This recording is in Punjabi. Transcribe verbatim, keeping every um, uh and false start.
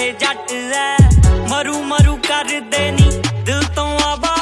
ਸਾਰੇ ਜੱਟ ਐ ਮਰੂ ਮਰੂ ਕਰਦੇ ਨੀ ਦਿਲ ਤੋਂ ਆਵਾਜ਼